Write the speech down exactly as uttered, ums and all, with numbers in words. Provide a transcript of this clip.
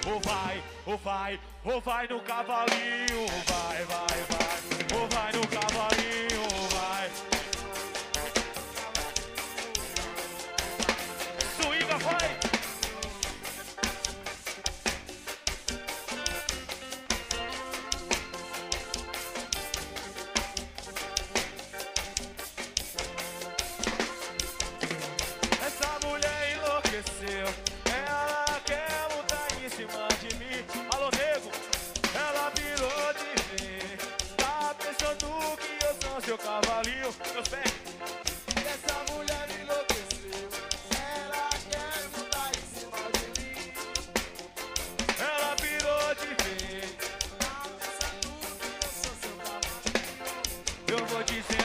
Ou vai, ou vai, ou vai no cavalinho. Vai, vai, vai. Ou vai no cavalinho, vai. Swinga, vai. Essa mulher enlouqueceu. Ela quer lutar em cima de mim. Alô, nego, ela virou de vez. Tá pensando que eu sou seu cavalinho. Meus pés. Essa mulher enlouqueceu. Ela quer mudar em cima de mim. Ela virou de vez. Tá pensando que eu sou seu cavalo. Eu vou dizer